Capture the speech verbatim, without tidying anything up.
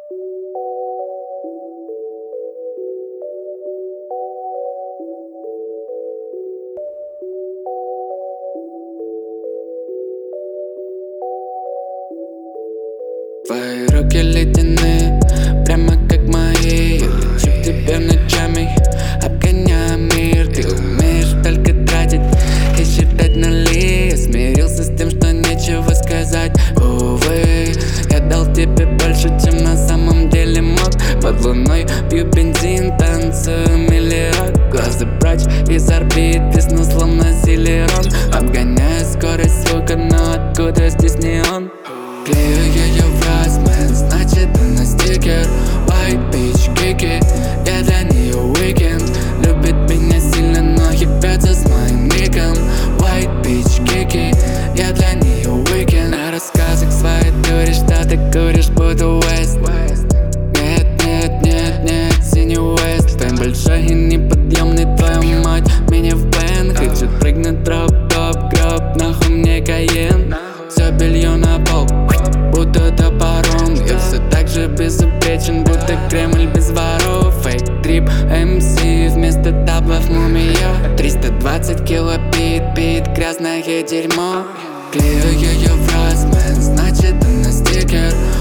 Твои руки ледяные, прямо как мои. Я лечу к тебе ночами, обгоняя мир. Ты умеешь только тратить и считать нули. Я смирился с тем, что нечего сказать. Увы, я дал тебе больше, чем на самом деле мог. Под луной пью бензин, танцую миллион. Глаза прочь из орбит, весну словно силерон. Обгоняю скорость звука, но откуда здесь неон? Клею ее в размен, значит она стикер. White Beach Kiki, я для нее уикенд. Любит меня сильно, но ебется с моим ником. White Beach Kiki, я для нее уикенд. На рассказах своей дури, что ты куришь, буду West. Нет, нет, нет, нет, синий West. Твой большой и неподъемный, твою мать, меня в бен. Хочу прыгнуть дроп, топ, гроб, нахуй мне каен. Все белье на пол, будто топором. Я все так же безупречен, будто Кремль без воров. Фейк трип, эм си вместо таблов мумия. Триста двадцать килобит, бит, грязное дерьмо. Клею ее в размен, значит она стикер.